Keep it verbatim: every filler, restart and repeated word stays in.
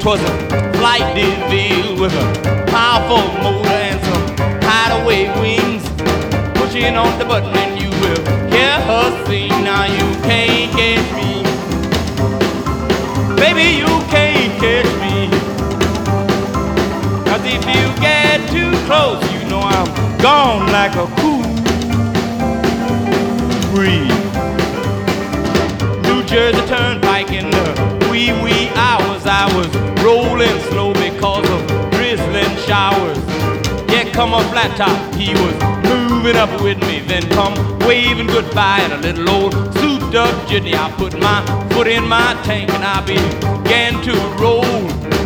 'Twas a flight DeVille with a powerful motor and some hideaway wings. Pushing on the button and you will hear her sing. Now you can't catch me, baby, you can't catch me. 'Cause if you get too close, you know I'm gone like a cool breeze. New Jersey Turnpike in the wee wee hours, I was rolling slow because of drizzling showers. Yeah, come a flat top, he was moving up with me, then come waving goodbye in a little old souped up jitney. I put my foot in my tank and I began to roll.